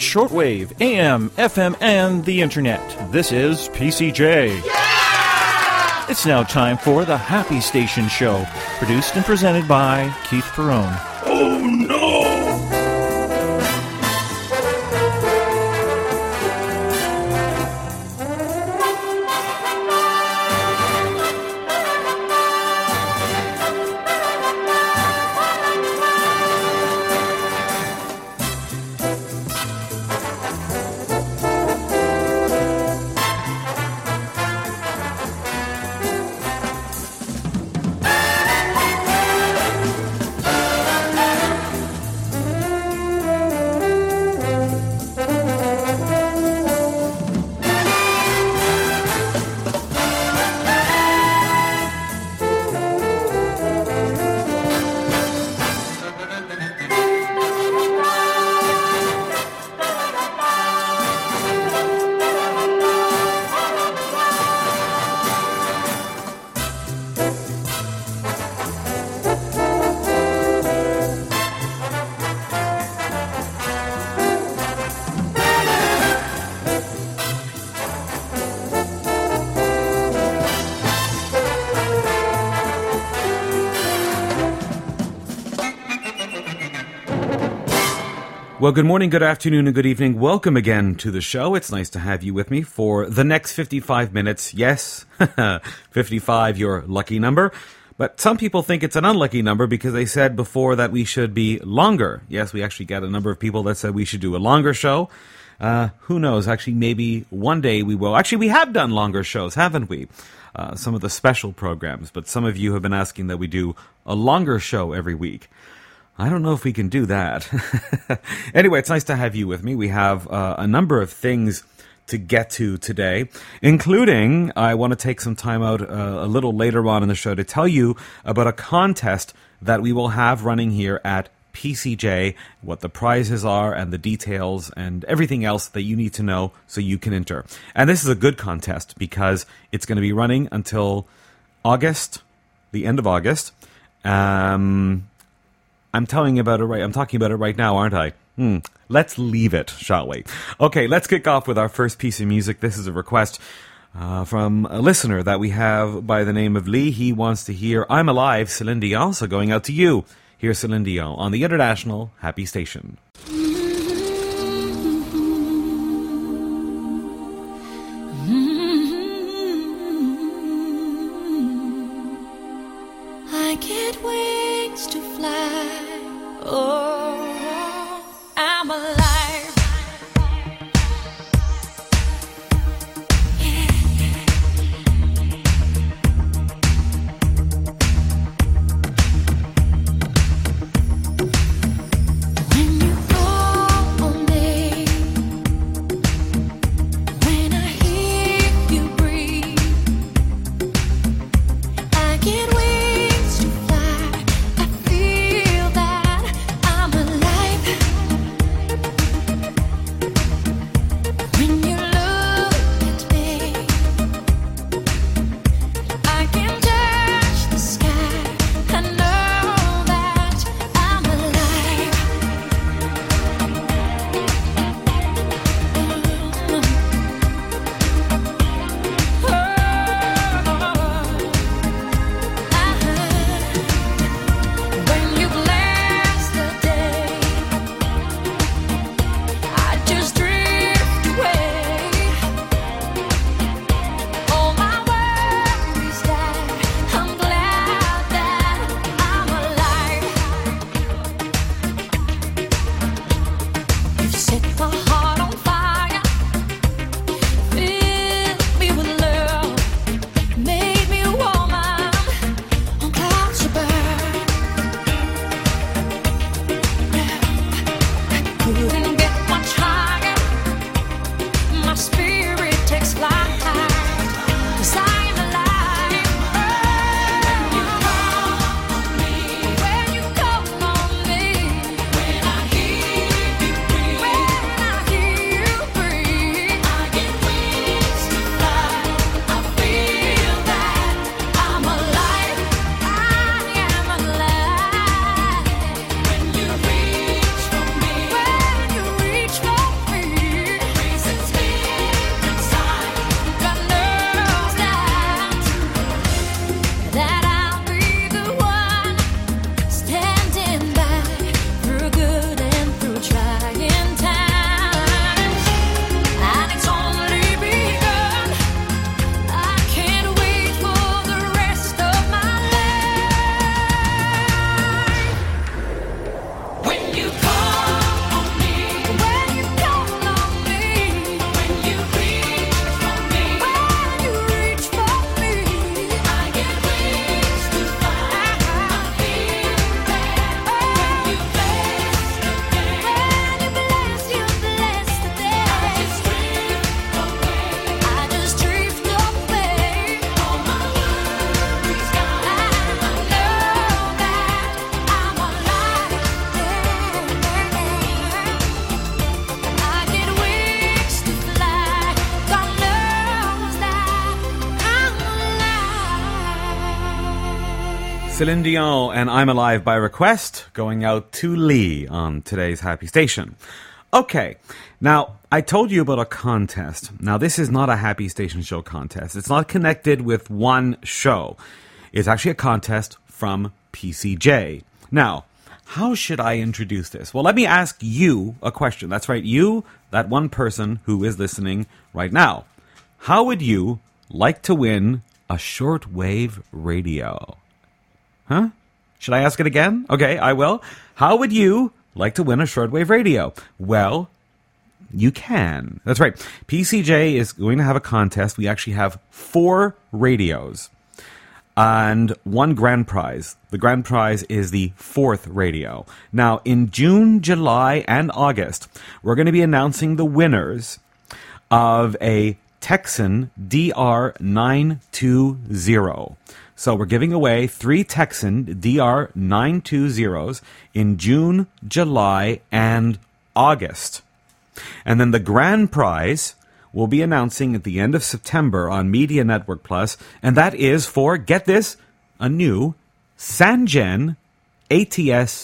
shortwave, AM, FM, and the internet. This is PCJ. Yeah! It's now time for the Happy Station Show, produced and presented by Keith Perrone. Oh no! Well, good morning, good afternoon, and good evening. Welcome again to the show. It's nice to have you with me for the next 55 minutes. Yes, 55, your lucky number. But some people think it's an unlucky number because they said before that we should be longer. Yes, we actually got a number of people that said we should do a longer show. Who knows? Actually, maybe one day we will. Actually, we have done longer shows, haven't we? Some of the special programs. But some of you have been asking that we do a longer show every week. I don't know if we can do that. Anyway, it's nice to have you with me. We have a number of things to get to today, including I want to take some time out a little later on in the show to tell you about a contest that we will have running here at PCJ, what the prizes are and the details and everything else that you need to know so you can enter. And this is a good contest because it's going to be running until August, the end of August. I'm talking about it right now, aren't I? Let's leave it, shall we? Okay, let's kick off with our first piece of music. This is a request from a listener that we have by the name of Lee. He wants to hear I'm Alive, Celine Dion, so going out to you. Here's Celine Dion on the International Happy Station. I get wings to fly. Oh, I'm alive. When you call on me, when I hear you breathe, I get wings to fly. Celine Dion and I'm Alive by request, going out to Lee on today's Happy Station. Okay, now I told you about a contest. Now this is not a Happy Station show contest. It's not connected with one show. It's actually a contest from PCJ. Now, how should I introduce this? Well, let me ask you a question. That's right, you, that one person who is listening right now. How would you like to win a shortwave radio? Huh? Should I ask it again? Okay, I will. How would you like to win a shortwave radio? Well, you can. That's right. PCJ is going to have a contest. We actually have 4 radios and 1 grand prize. The grand prize is the 4th radio. Now, in June, July, and August, we're going to be announcing the winners of a Texan DR920. So we're giving away 3 Texan DR920s in June, July, and August. And then the grand prize we'll be announcing at the end of September on Media Network Plus, and that is for, get this, a new Sangen ATS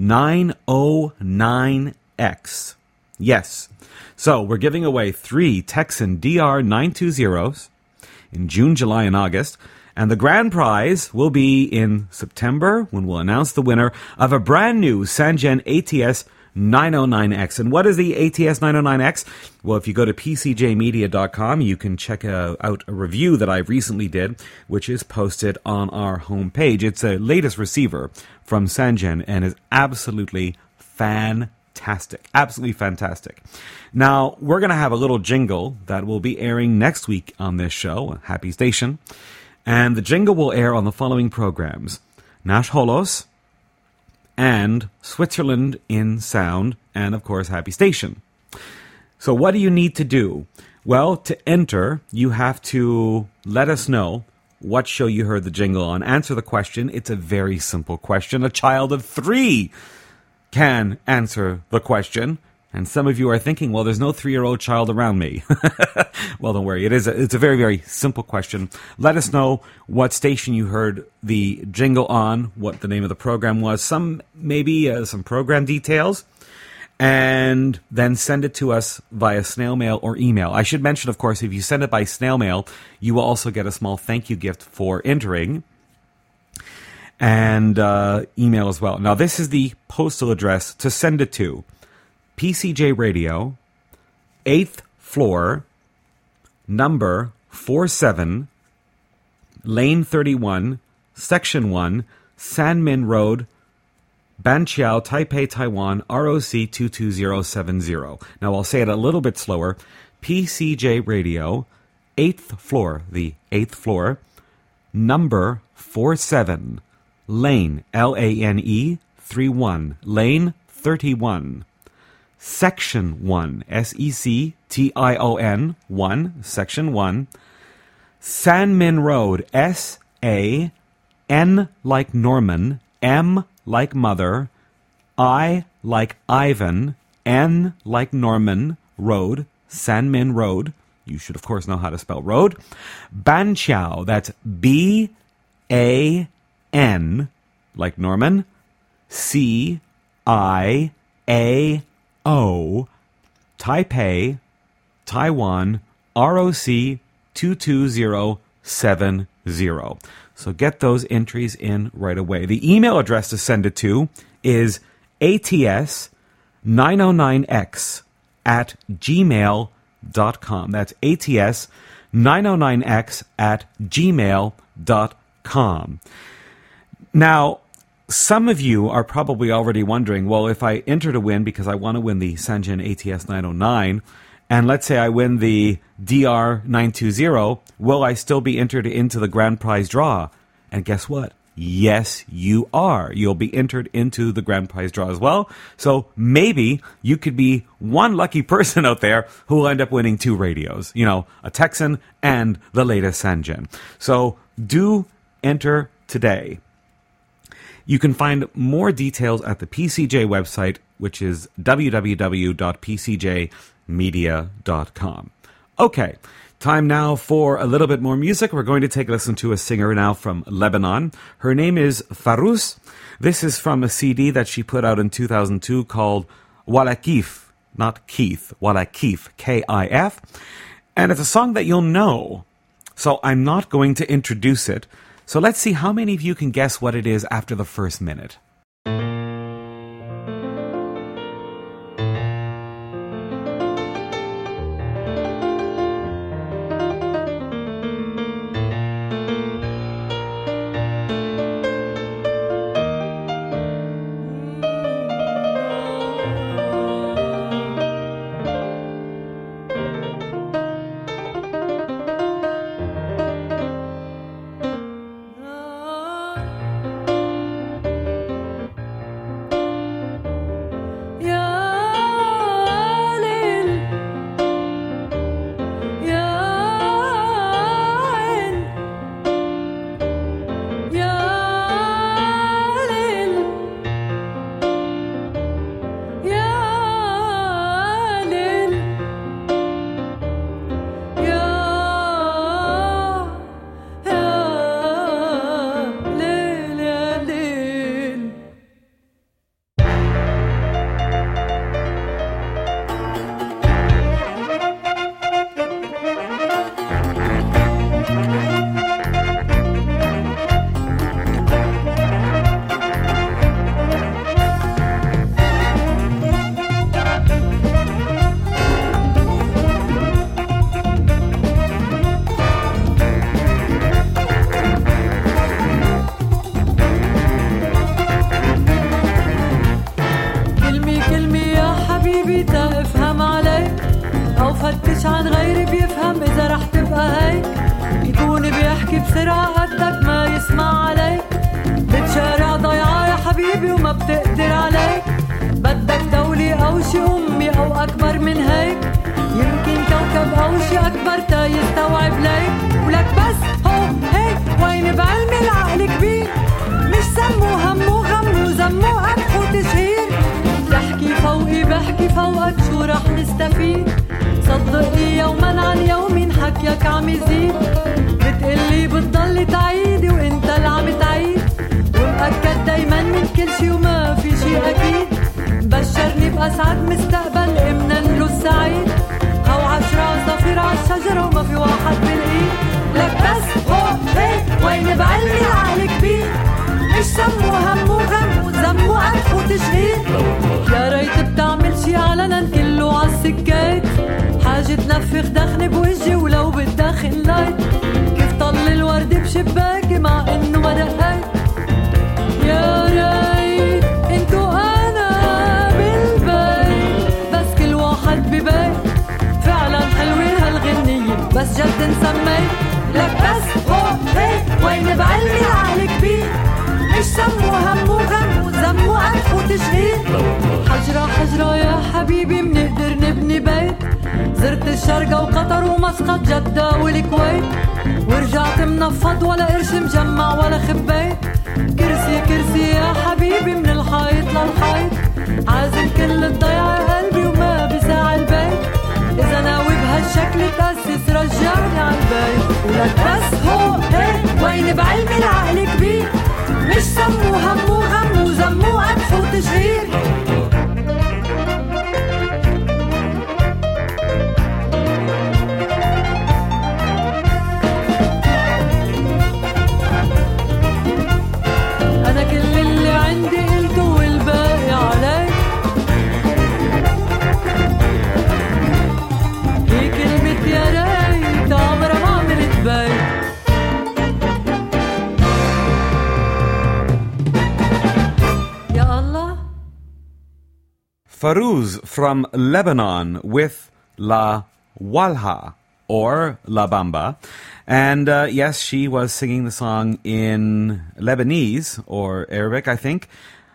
909X. Yes. So we're giving away 3 Texan DR920s in June, July, and August. And the grand prize will be in September when we'll announce the winner of a brand new Sangen ATS 909X. And what is the ATS 909X? Well, if you go to pcjmedia.com, you can check out a review that I recently did, which is posted on our homepage. It's a latest receiver from Sangen and is absolutely fantastic. Absolutely fantastic. Now, we're going to have a little jingle that will be airing next week on this show, Happy Station. And the jingle will air on the following programs: Nash Holos, and Switzerland in Sound, and of course Happy Station. So what do you need to do? Well, to enter, you have to let us know what show you heard the jingle on. Answer the question. It's a very simple question. A child of 3 can answer the question. And some of you are thinking, well, there's no 3-year-old child around me. Well, don't worry. It's a very, very simple question. Let us know what station you heard the jingle on, what the name of the program was, some program details, and then send it to us via snail mail or email. I should mention, of course, if you send it by snail mail, you will also get a small thank you gift for entering, and email as well. Now, this is the postal address to send it to. PCJ Radio, 8th floor, number 47, Lane 31, Section 1, Sanmin Road, Banqiao, Taipei, Taiwan, ROC 22070. Now I'll say it a little bit slower. PCJ Radio, 8th floor, the 8th floor, number 47, Lane, Lane 31, Lane 31. Section 1, Section 1, Section 1, Sanmin Road, S-A-N like Norman, M like Mother, I like Ivan, N like Norman, Road, Sanmin Road. You should, of course, know how to spell road. Banqiao, that's B-A-N like Norman, C-I-A Taipei, Taiwan, ROC 22070. So get those entries in right away. The email address to send it to is ats909x@gmail.com. That's ats909x@gmail.com. Now, some of you are probably already wondering, well, if I enter to win because I want to win the Sangen ATS 909, and let's say I win the DR920, will I still be entered into the grand prize draw? And guess what? Yes, you are. You'll be entered into the grand prize draw as well. So maybe you could be one lucky person out there who will end up winning 2 radios. You know, a Texan and the latest Sangen. So do enter today. You can find more details at the PCJ website, which is www.pcjmedia.com. Okay, Time now for a little bit more music. We're going to take a listen to a singer now from Lebanon. Her name is Farouz. This is from a CD that she put out in 2002 called Wala Kif, not Keith, Wala Kif, K-I-F. And it's a song that you'll know. So I'm not going to introduce it. So let's see how many of you can guess what it is after the first minute. Farouz from Lebanon with La Walha or La Bamba. And yes, she was singing the song in Lebanese or Arabic, I think.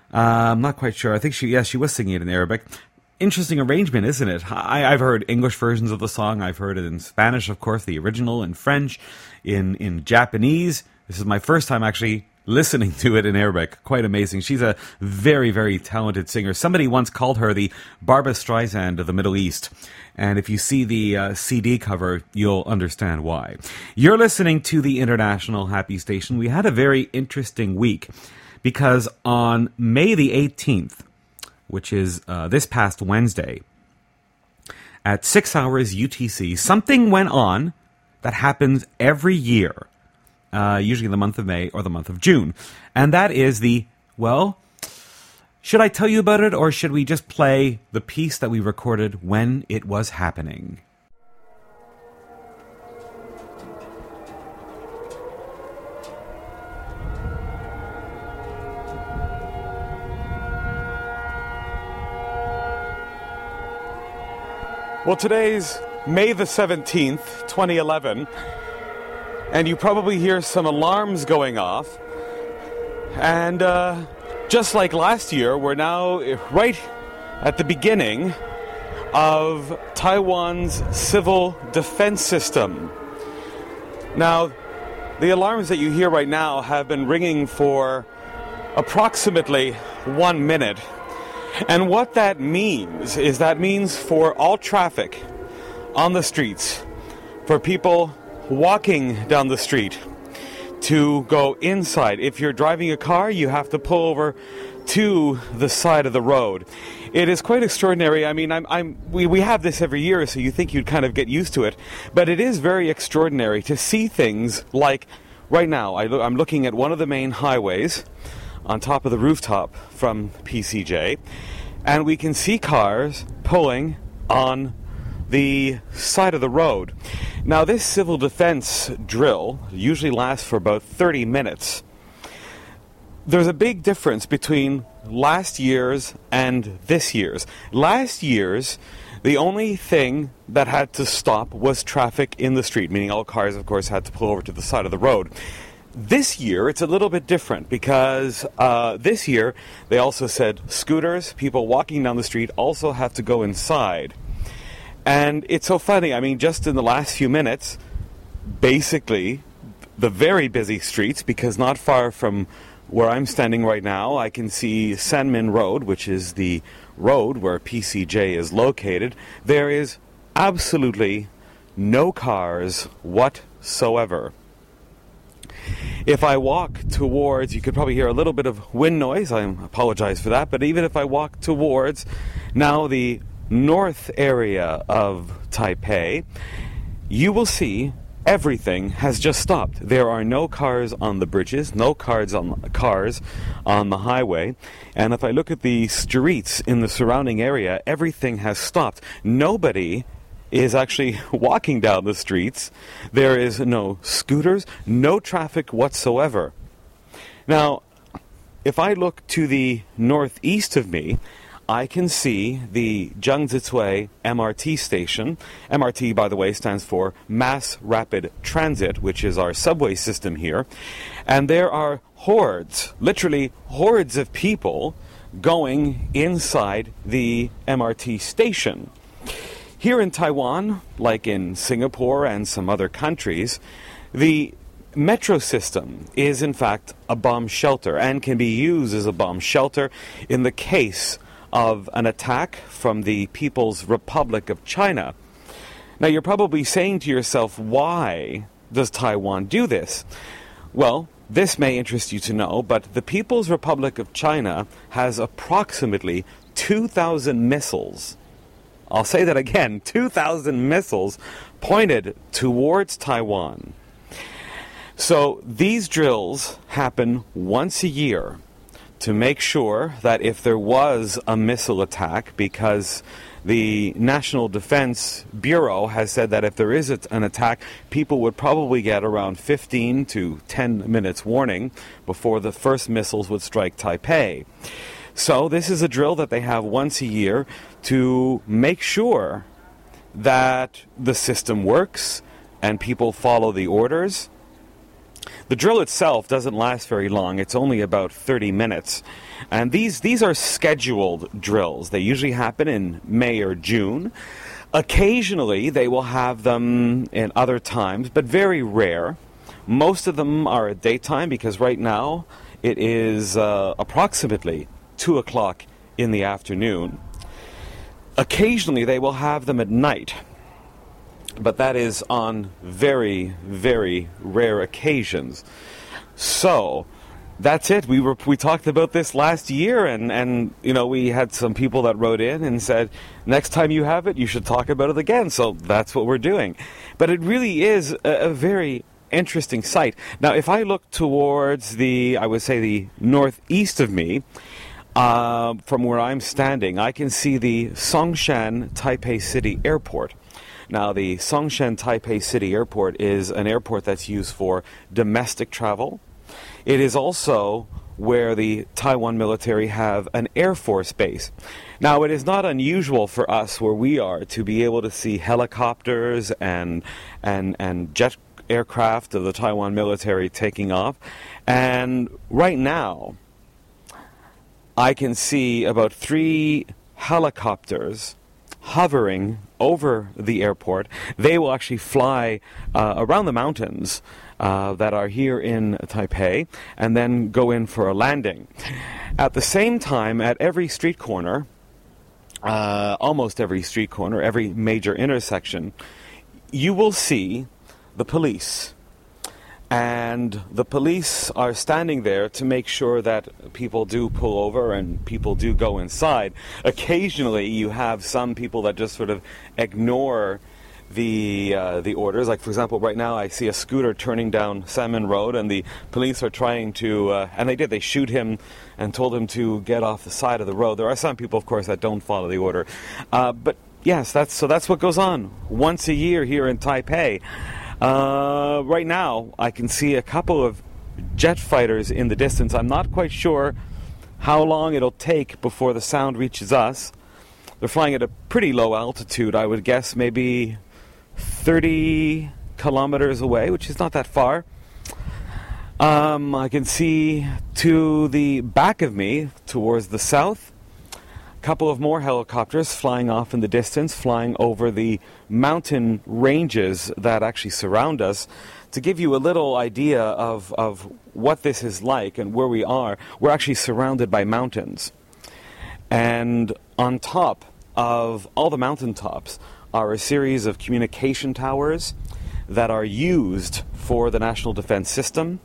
I'm not quite sure. I think she was singing it in Arabic. Interesting arrangement, isn't it? I've heard English versions of the song. I've heard it in Spanish, of course, the original, in French, in Japanese. This is my first time actually listening to it in Arabic. Quite amazing. She's a very, very talented singer. Somebody once called her the Barbra Streisand of the Middle East. And if you see the CD cover, you'll understand why. You're listening to the International Happy Station. We had a very interesting week because on May the 18th, which is this past Wednesday, at 6 hours UTC, something went on that happens every year, usually in the month of May or the month of June. And that is should I tell you about it, or should we just play the piece that we recorded when it was happening? Well, today's May the 17th, 2011, and you probably hear some alarms going off. And just like last year, we're now right at the beginning of Taiwan's civil defense system. Now, the alarms that you hear right now have been ringing for approximately 1 minute. And what that means is for all traffic on the streets, for people walking down the street, to go inside. If you're driving a car, you have to pull over to the side of the road. It is quite extraordinary. I mean, we have this every year, so you think you'd kind of get used to it. But it is very extraordinary to see things like right now. I'm looking at one of the main highways on top of the rooftop from PCJ, and we can see cars pulling on the side of the road. Now, this civil defense drill usually lasts for about 30 minutes. There's a big difference between last year's and this year's. Last year's, the only thing that had to stop was traffic in the street, meaning all cars, of course, had to pull over to the side of the road. This year, it's a little bit different because this year, they also said scooters, people walking down the street, also have to go inside. And it's so funny. I mean, just in the last few minutes, basically, the very busy streets, because not far from where I'm standing right now, I can see Sanmin Road, which is the road where PCJ is located. There is absolutely no cars whatsoever. If I walk towards, you could probably hear a little bit of wind noise. I apologize for that. But even if I walk towards now the north area of Taipei, you will see everything has just stopped. There are no cars on the bridges, no cars on the highway. And if I look at the streets in the surrounding area, everything has stopped. Nobody is actually walking down the streets. There is no scooters, no traffic whatsoever. Now, if I look to the northeast of me, I can see the Zhangzicui MRT station. MRT, by the way, stands for Mass Rapid Transit, which is our subway system here. And there are hordes, literally hordes of people going inside the MRT station. Here in Taiwan, like in Singapore and some other countries, the metro system is in fact a bomb shelter and can be used as a bomb shelter in the case of an attack from the People's Republic of China. Now, you're probably saying to yourself, why does Taiwan do this? Well, this may interest you to know, but the People's Republic of China has approximately 2,000 missiles. I'll say that again, 2,000 missiles pointed towards Taiwan. So these drills happen once a year to make sure that if there was a missile attack, because the National Defense Bureau has said that if there is an attack, people would probably get around 15 to 10 minutes warning before the first missiles would strike Taipei. So this is a drill that they have once a year to make sure that the system works and people follow the orders. The drill itself doesn't last very long. It's only about 30 minutes. And these are scheduled drills. They usually happen in May or June. Occasionally, they will have them in other times, but very rare. Most of them are at daytime because right now it is approximately 2 o'clock in the afternoon. Occasionally they will have them at night, but that is on very, very rare occasions. So that's it. We talked about this last year, and you know, we had some people that wrote in and said, next time you have it, you should talk about it again. So that's what we're doing. But it really is a very interesting sight. Now, if I look towards I would say the northeast of me, from where I'm standing, I can see the Songshan Taipei City Airport. Now, the Songshan Taipei City Airport is an airport that's used for domestic travel. It is also where the Taiwan military have an Air Force base. Now, it is not unusual for us where we are to be able to see helicopters and jet aircraft of the Taiwan military taking off. And right now, I can see about 3 helicopters hovering over the airport. They will actually fly around the mountains that are here in Taipei and then go in for a landing. At the same time, at every street corner, almost every street corner, every major intersection, you will see the police. And the police are standing there to make sure that people do pull over and people do go inside. Occasionally, you have some people that just sort of ignore the orders. Like, for example, right now I see a scooter turning down Salmon Road, and the police are trying to, and they did, they shoot him and told him to get off the side of the road. There are some people, of course, that don't follow the order. But yes, that's what goes on once a year here in Taipei. Right now, I can see a couple of jet fighters in the distance. I'm not quite sure how long it'll take before the sound reaches us. They're flying at a pretty low altitude, I would guess maybe 30 kilometers away, which is not that far. I can see to the back of me, towards the south, a couple of more helicopters flying off in the distance, flying over the mountain ranges that actually surround us. To give you a little idea of what this is like and where we are, we're actually surrounded by mountains. And on top of all the mountaintops are a series of communication towers that are used for the National Defense System.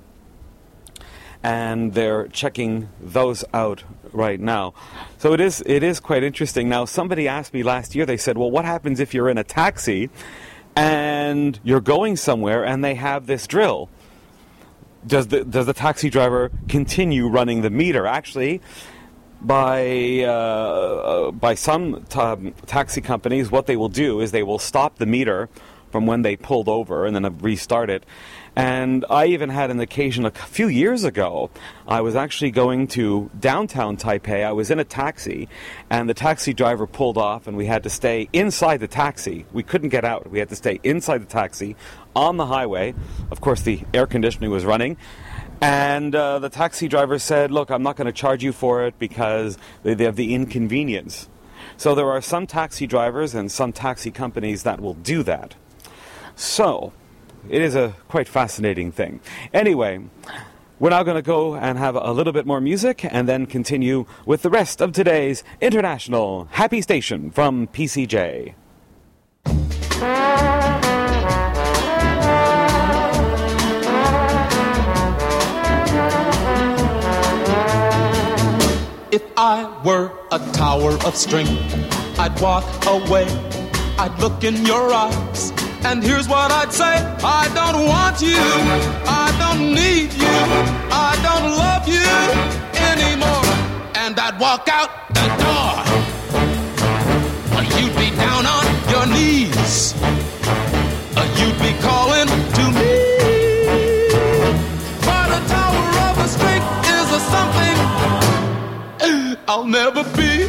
And they're checking those out right now. So it is quite interesting. Now, somebody asked me last year, they said, well, what happens if you're in a taxi and you're going somewhere and they have this drill? Does the taxi driver continue running the meter? Actually, by some taxi companies, what they will do is they will stop the meter from when they pulled over and then restart it. And I even had an occasion a few years ago. I was actually going to downtown Taipei. I was in a taxi, and the taxi driver pulled off, and we had to stay inside the taxi. We couldn't get out. We had to stay inside the taxi on the highway. Of course, the air conditioning was running. And the taxi driver said, look, I'm not going to charge you for it because they have the inconvenience. So there are some taxi drivers and some taxi companies that will do that. So it is a quite fascinating thing. Anyway, we're now going to go and have a little bit more music and then continue with the rest of today's International Happy Station from PCJ. If I were a tower of strength, I'd walk away, I'd look in your eyes, and here's what I'd say: I don't want you, I don't need you, I don't love you anymore. And I'd walk out the door. You'd be down on your knees, you'd be calling to me. But a tower of strength is a something I'll never be.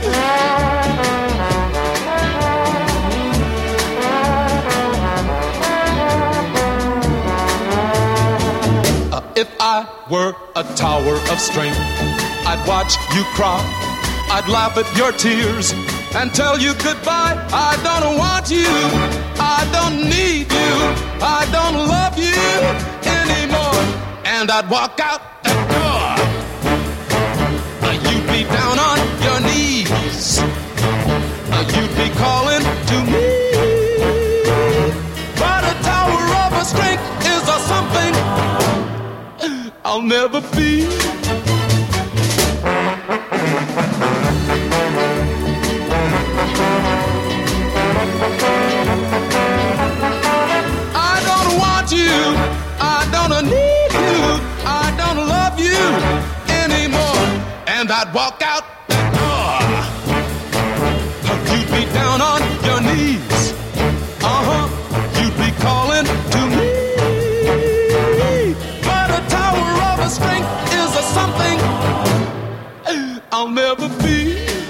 If I were a tower of strength, I'd watch you cry, I'd laugh at your tears and tell you goodbye. I don't want you, I don't need you, I don't love you anymore. And I'd walk out the door. be down on your knees. You'd be calling to me. But a tower of a strength is a something I'll never be. I don't want you, I don't need you, I don't love you anymore. And I'd walk out that door. You'd be down on your knees. You'd be calling to me. But a tower of a strength is a something I'll never be.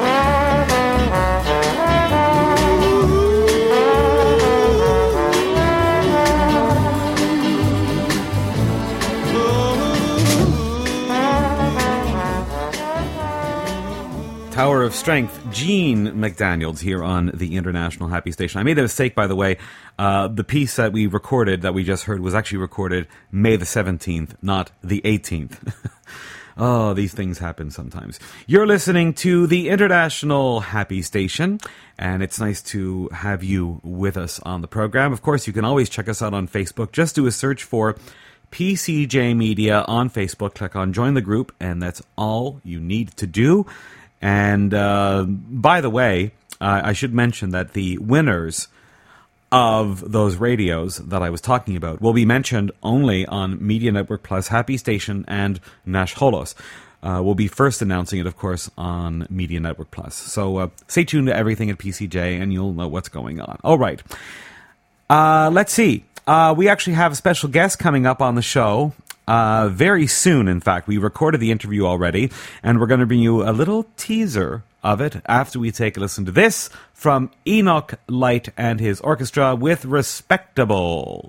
Tower of Strength, Gene McDaniels here on the International Happy Station. I made a mistake, by the way. The piece that we recorded, that we just heard, was actually recorded May the 17th, not the 18th. Oh, these things happen sometimes. You're listening to the International Happy Station, and it's nice to have you with us on the program. Of course, you can always check us out on Facebook. Just do a search for PCJ Media on Facebook. Click on Join the Group, and that's all you need to do. And by the way, I should mention that the winners of those radios that I was talking about will be mentioned only on Media Network Plus, Happy Station, and Nash Holos. We'll be first announcing it, of course, on Media Network Plus. So stay tuned to everything at PCJ, and you'll know what's going on. All right. Let's see. We actually have a special guest coming up on the show. Very soon, in fact. We recorded the interview already, and we're going to bring you a little teaser of it after we take a listen to this from Enoch Light and his orchestra with Respectable.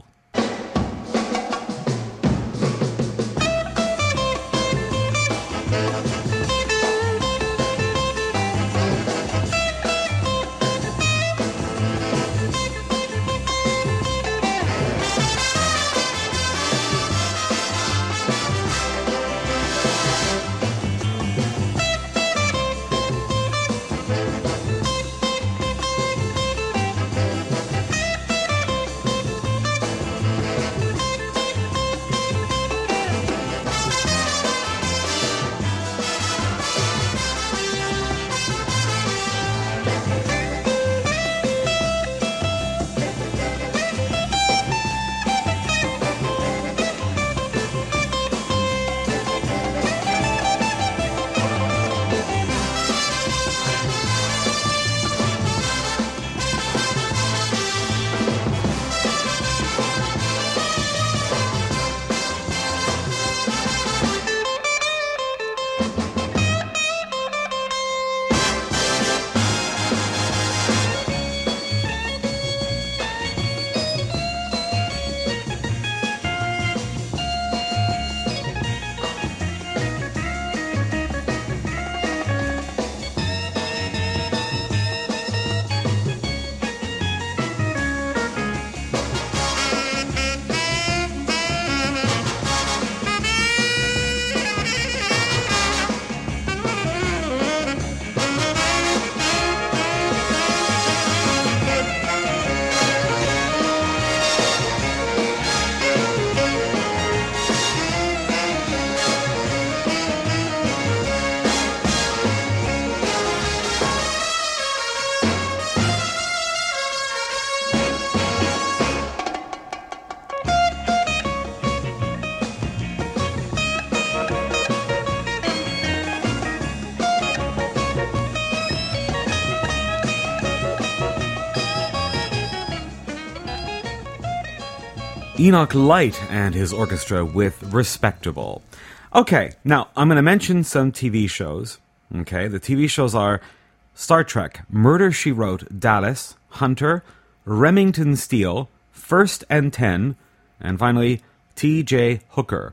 Enoch Light and his orchestra with Respectable. Okay, now I'm going to mention some TV shows. Okay, the TV shows are Star Trek, Murder, She Wrote, Dallas, Hunter, Remington Steele, First and 10, and finally T.J. Hooker.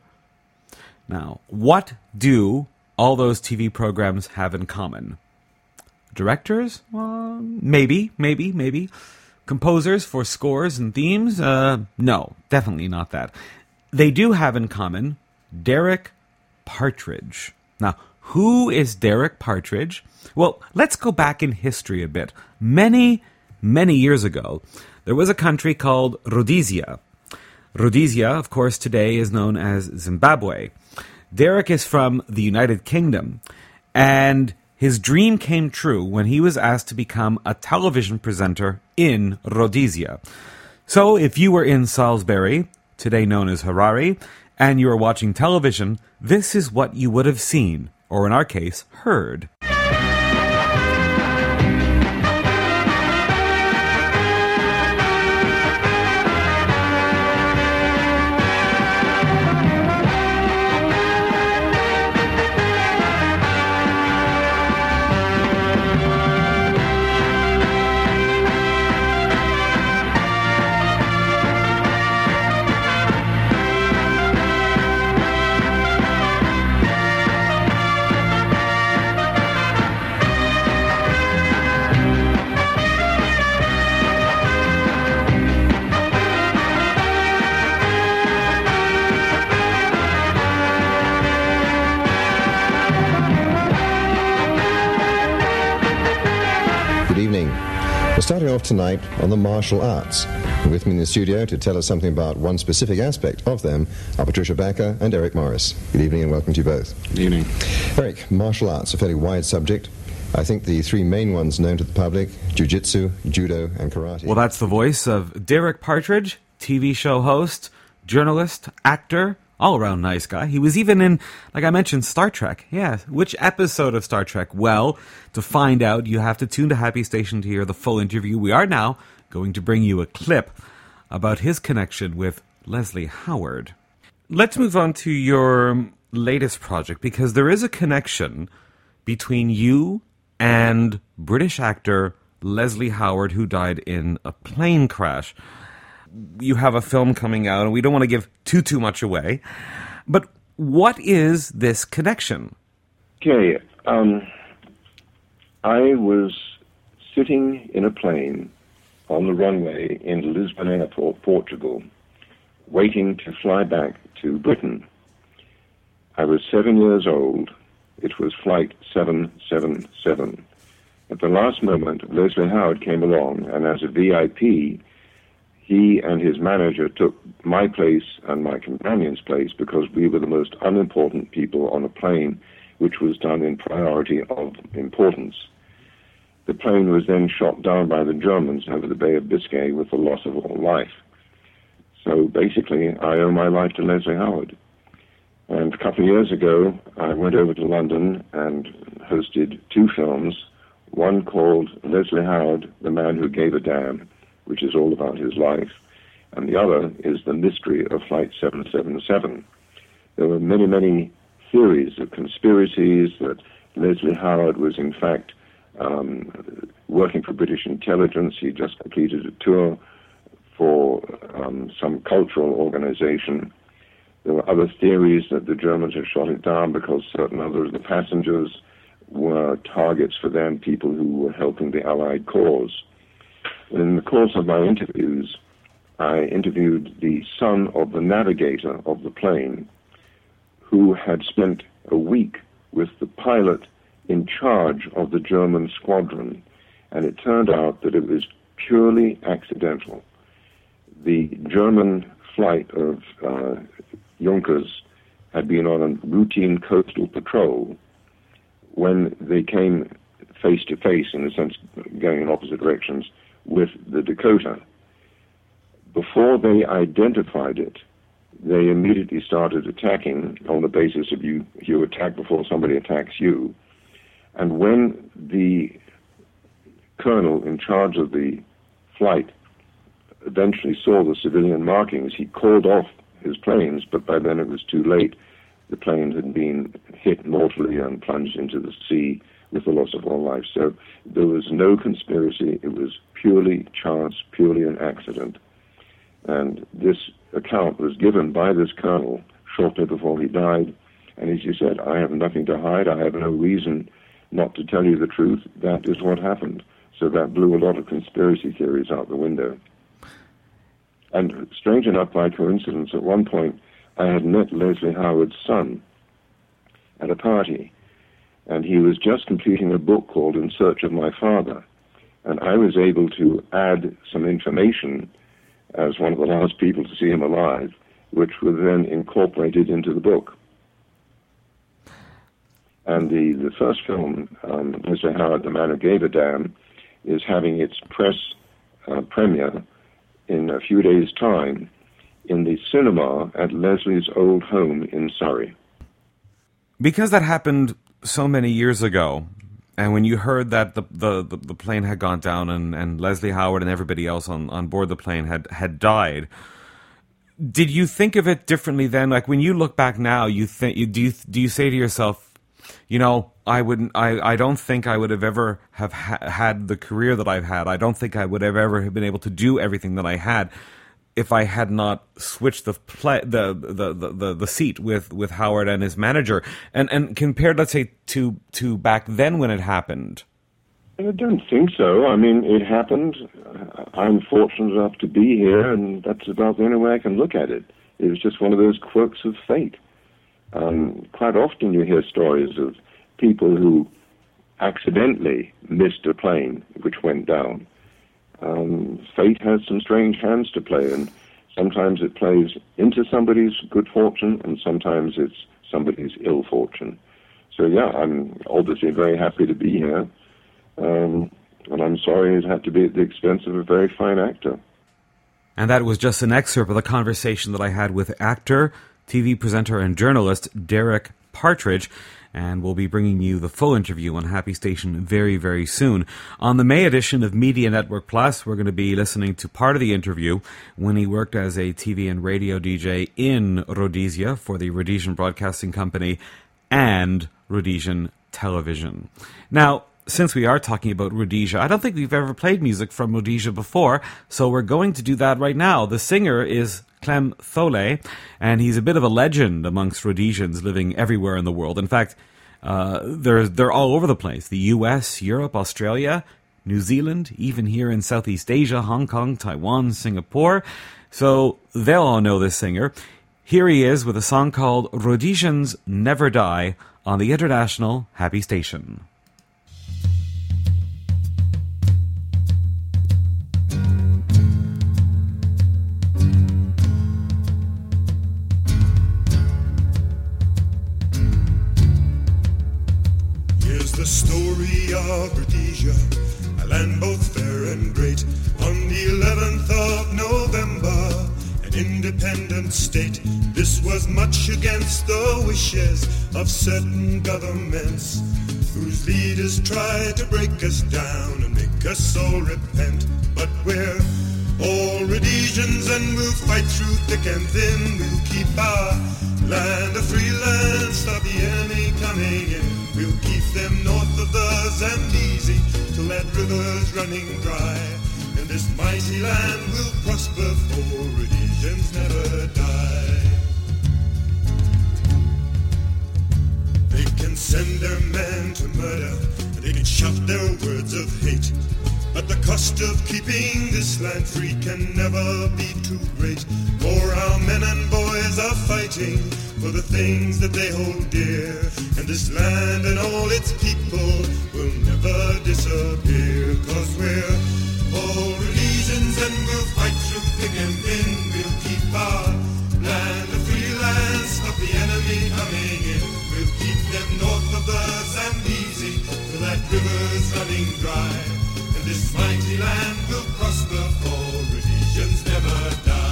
Now, what do all those TV programs have in common? Directors? Maybe. Composers for scores and themes? No, definitely not that. They do have in common Derek Partridge. Now, Who is Derek Partridge? Well, let's go back in history a bit. Many, many years ago, there was a country called Rhodesia. Rhodesia, of course, today is known as Zimbabwe. Derek is from the United Kingdom, and his dream came true when he was asked to become a television presenter in Rhodesia. So if you were in Salisbury, today known as Harare, and you were watching television, this is what you would have seen, or in our case, heard. Starting off tonight on the martial arts. And with me in the studio to tell us something about one specific aspect of them are Patricia Backer and Eric Morris. Good evening and welcome to you both. Good evening. Eric, martial arts, a fairly wide subject. I think the three main ones known to the public, jiu-jitsu, judo and karate. Well, that's the voice of Derek Partridge, TV show host, journalist, actor, all-around nice guy. He was even in, like I mentioned, Star Trek. Yeah, which episode of Star Trek? Well, to find out, you have to tune to Happy Station to hear the full interview. We are now going to bring you a clip about his connection with Leslie Howard. Let's move on to your latest project, because there is a connection between you and British actor Leslie Howard, who died in a plane crash. You have a film coming out, and we don't want to give too much away. But what is this connection? Okay, I was sitting in a plane on the runway in Lisbon Airport, Portugal, waiting to fly back to Britain. I was 7 years old. It was flight 777. At the last moment, Leslie Howard came along, and as a VIP, he and his manager took my place and my companion's place because we were the most unimportant people on a plane, which was done in priority of importance. The plane was then shot down by the Germans over the Bay of Biscay with the loss of all life. So basically, I owe my life to Leslie Howard. And a couple of years ago, I went over to London and hosted two films, one called Leslie Howard, The Man Who Gave a Damn, which is all about his life, and the other is The Mystery of Flight 777. There were many, many theories of conspiracies that Leslie Howard was in fact working for British intelligence. He just completed a tour for some cultural organization. There were other theories that the Germans had shot it down because certain other of the passengers were targets for them, people who were helping the Allied cause. In the course of my interviews, I interviewed the son of the navigator of the plane, who had spent a week with the pilot in charge of the German squadron, and it turned out that it was purely accidental. The German flight of Junkers had been on a routine coastal patrol. When they came face to face, in a sense going in opposite directions, with the Dakota, before they identified it, they immediately started attacking on the basis of you attack before somebody attacks you. And when the colonel in charge of the flight eventually saw the civilian markings, he called off his planes, but by then it was too late. The plane had been hit mortally and plunged into the sea with the loss of all life. So there was no conspiracy. It was purely chance, purely an accident. And this account was given by this colonel shortly before he died. And as you said, I have nothing to hide. I have no reason not to tell you the truth. That is what happened. So that blew a lot of conspiracy theories out the window. And strange enough, by coincidence, at one point I had met Leslie Howard's son at a party. and he was just completing a book called In Search of My Father. And I was able to add some information as one of the last people to see him alive, which was then incorporated into the book. And the first film, Mr. Howard, The Man Who Gave a Damn, is having its press premiere in a few days' time in the cinema at Leslie's old home in Surrey. Because that happened so many years ago, and when you heard that the plane had gone down and Leslie Howard and everybody else on board the plane had died, did you think of it differently then? Like when you look back now, do you say to yourself, you know, I don't think I would have ever have had the career that I've had. I don't think I would have ever been able to do everything that I had if I had not switched the seat with Howard and his manager. And compared, let's say, to back then when it happened. I don't think so. I mean, it happened. I'm fortunate enough to be here, and that's about the only way I can look at it. It was just one of those quirks of fate. Quite often you hear stories of people who accidentally missed a plane which went down. Fate has some strange hands to play, and sometimes it plays into somebody's good fortune, and sometimes it's somebody's ill fortune. So yeah, I'm obviously very happy to be here, and I'm sorry it had to be at the expense of a very fine actor. And that was just an excerpt of the conversation that I had with actor, TV presenter and journalist Derek Partridge, and we'll be bringing you the full interview on Happy Station very, very soon. On the May edition of Media Network Plus, we're going to be listening to part of the interview when he worked as a TV and radio DJ in Rhodesia for the Rhodesian Broadcasting Company and Rhodesian Television. Now, since we are talking about Rhodesia, I don't think we've ever played music from Rhodesia before, so we're going to do that right now. The singer is Clem Thole, and he's a bit of a legend amongst Rhodesians living everywhere in the world. In fact, they're all over the place. The US, Europe, Australia, New Zealand, even here in Southeast Asia, Hong Kong, Taiwan, Singapore. So they'll all know this singer. Here he is with a song called Rhodesians Never Die on the International Happy Station. The story of Rhodesia, a land both fair and great. On the 11th of November, an independent state. This was much against the wishes of certain governments, whose leaders tried to break us down and make us all repent. But we're all Rhodesians and we'll fight through thick and thin. We'll keep our land a free land, stop the enemy coming in. We'll keep them north of the Zambezi till that river's running dry. And this mighty land will prosper, for Rhodesians never die. They can send their men to murder, and they can shout their words of hate, but the cost of keeping this land free can never be too great. For our men and boys are fighting for the things that they hold dear, and this land and all its people will never disappear. 'Cause we're all Rhodesians and we'll fight through thick and thin. We'll keep our land a free land, stop the enemy coming in. We'll keep them north of the Zambezi till that river's running dry. And this mighty land will prosper, for Rhodesians never die.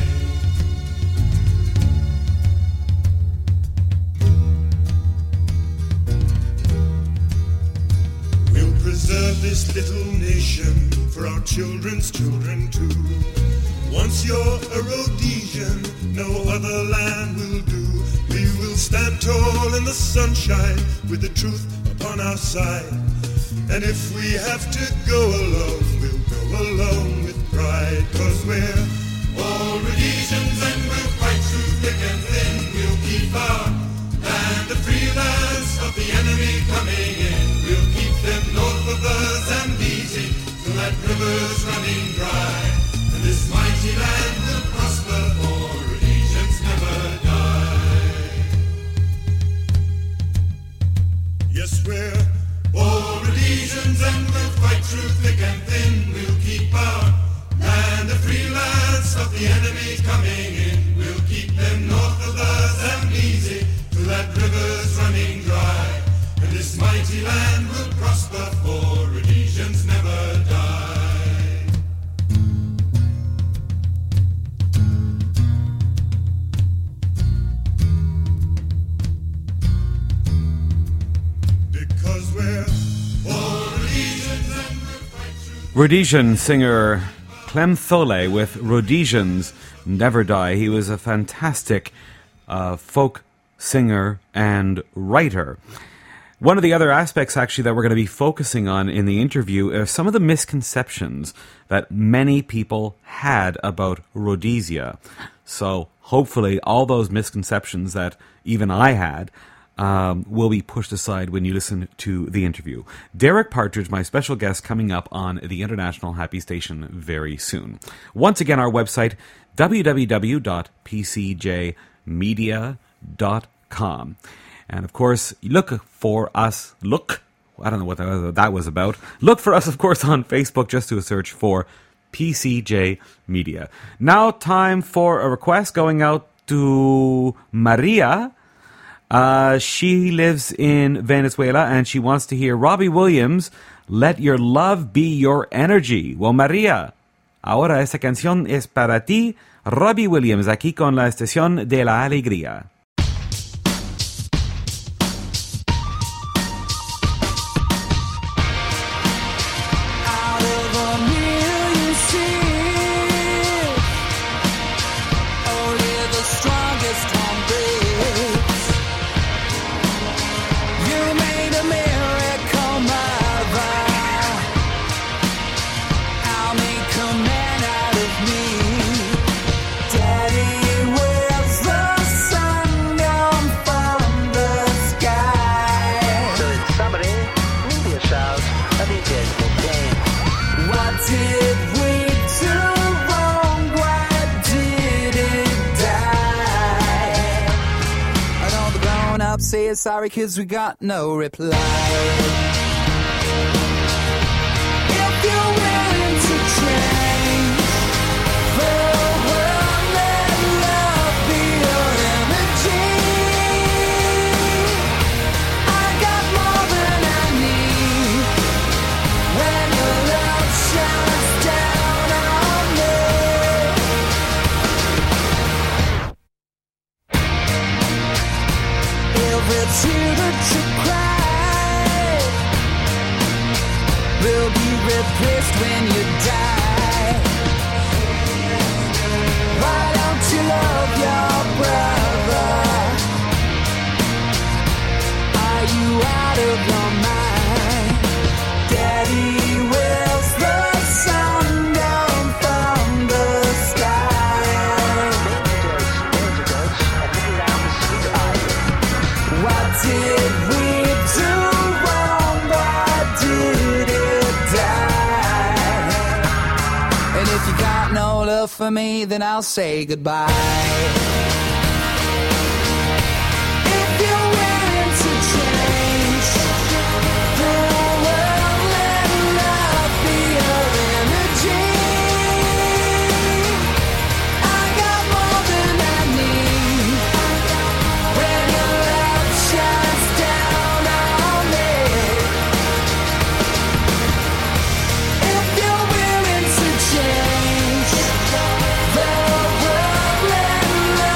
Preserve this little nation for our children's children too. Once you're a Rhodesian, no other land will do. We will stand tall in the sunshine with the truth upon our side. And if we have to go alone, we'll go alone with pride. 'Cause we're all Rhodesians and we'll fight through thick and thin. We'll keep our land a free land, stop the enemy coming in. We'll keep them north of the Zambezi till that river's running dry. And this mighty land will prosper, for Rhodesians never die. Yes, we're all Rhodesians and we'll fight through thick and thin. We'll keep our land a free land, stop the enemy coming in. We'll keep them north of the Zambezi till that river's running dry. And this mighty land will prosper, for Rhodesians never die. Because we're all Rhodesians and we'll fight through. Rhodesian singer Clem Thole with Rhodesians Never Die. He was a fantastic folk singer and writer. One of the other aspects, actually, that we're going to be focusing on in the interview are some of the misconceptions that many people had about Rhodesia. So hopefully all those misconceptions that even I had will be pushed aside when you listen to the interview. Derek Partridge, my special guest, coming up on the International Happy Station very soon. Once again, our website, www.pcjmedia.com. And of course, look for us, I don't know what that was about. Look for us, of course, on Facebook. Just do a search for PCJ Media. Now, time for a request going out to Maria. She lives in Venezuela and she wants to hear Robbie Williams, Let Your Love Be Your Energy. Well, Maria, ahora esta canción es para ti. Robbie Williams, aquí con la estación de la alegría. Say sorry 'cause we got no reply. If you're willing to change the world, let love be your energy. I got more than I need when your love shines down on me. Every tear that you cry will be replaced when you die. Why don't you love your brother? Are you out of your mind? Daddy wills the sun down from the sky. What did we do wrong? Why did it die? And if you got no love for me, then I'll say goodbye. If you're willing to change the world, let love be your energy. I got more than I need when your love shines down on me. If you're willing to change the world, let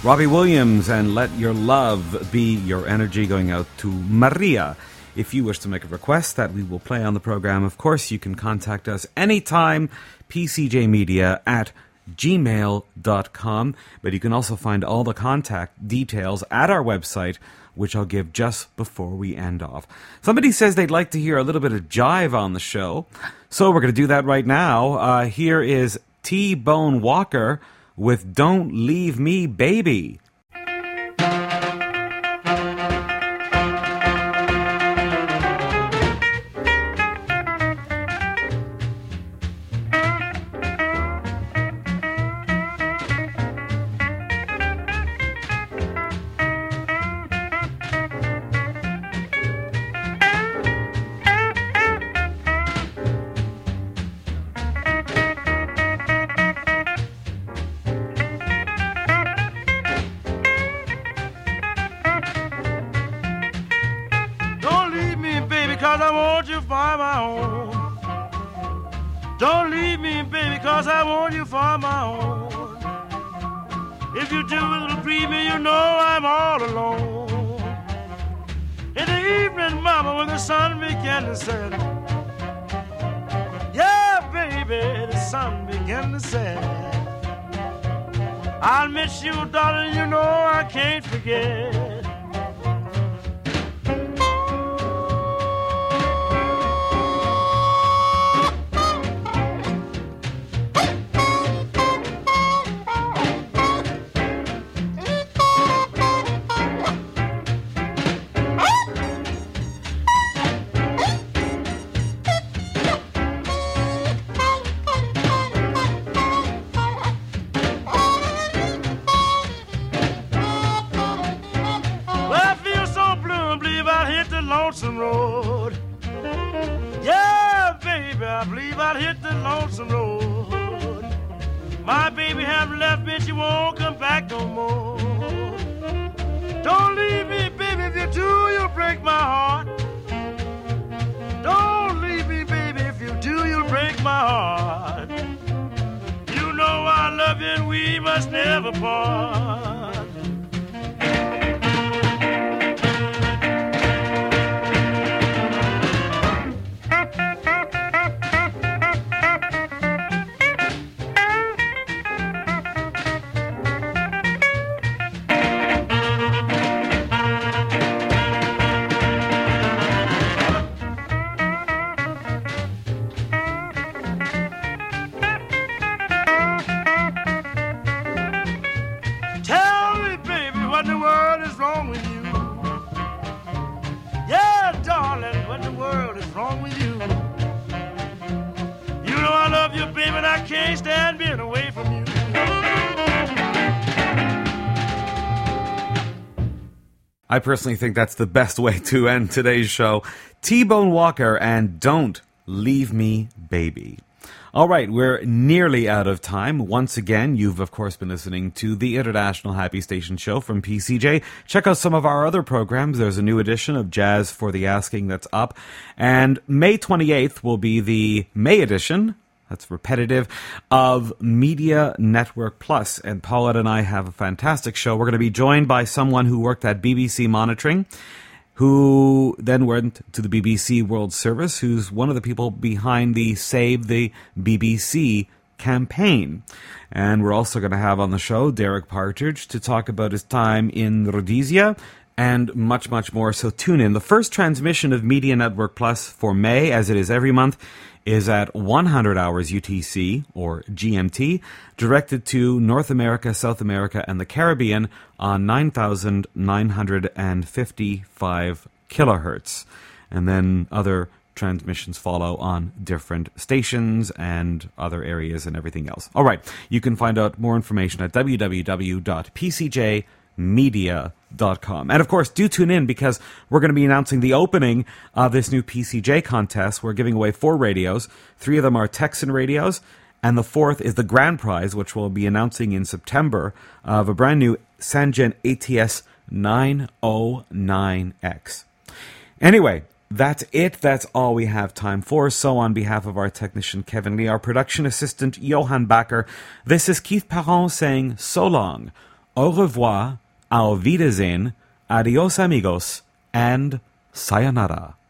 Robbie Williams and Let Your Love Be Your Energy, going out to Maria. If you wish to make a request that we will play on the program, of course, you can contact us anytime, pcjmedia@gmail.com. But you can also find all the contact details at our website, which I'll give just before we end off. Somebody says they'd like to hear a little bit of jive on the show, so we're going to do that right now. Here is T-Bone Walker with Don't Leave Me, Baby. If you do, it'll grieve me, you know I'm all alone. In the evening, mama, when the sun began to set, yeah, baby, the sun began to set. I'll miss you, darling, you know I can't forget. Lonesome road. Yeah, baby, I believe I'll hit the lonesome road. My baby have left me, she won't come back no more. Don't leave me, baby, if you do, you'll break my heart. Don't leave me, baby, if you do, you'll break my heart. You know I love you and we must never part. Can't stand being away from you. I personally think that's the best way to end today's show. T-Bone Walker and Don't Leave Me, Baby. All right, we're nearly out of time. Once again, you've, of course, been listening to the International Happy Station Show from PCJ. Check out some of our other programs. There's a new edition of Jazz for the Asking that's up. And May 28th will be the May edition, that's repetitive, of Media Network Plus. And Paulette and I have a fantastic show. We're going to be joined by someone who worked at BBC Monitoring, who then went to the BBC World Service, who's one of the people behind the Save the BBC campaign. And we're also going to have on the show Derek Partridge to talk about his time in Rhodesia and much, much more. So tune in. The first transmission of Media Network Plus for May, as it is every month, is at 100 hours UTC, or GMT, directed to North America, South America, and the Caribbean on 9,955 kilohertz. And then other transmissions follow on different stations and other areas and everything else. All right, you can find out more information at www.pcjmedia.com. And of course, do tune in because we're going to be announcing the opening of this new PCJ contest. We're giving away 4 radios. 3 of them are Texan radios, and the 4th is the grand prize, which we'll be announcing in September, of a brand new Sangen ATS 909X. Anyway, that's it. That's all we have time for. So on behalf of our technician Kevin Lee, our production assistant Johan Backer, this is Keith Perron saying so long. au revoir, auf Wiedersehen, adios amigos, and sayonara.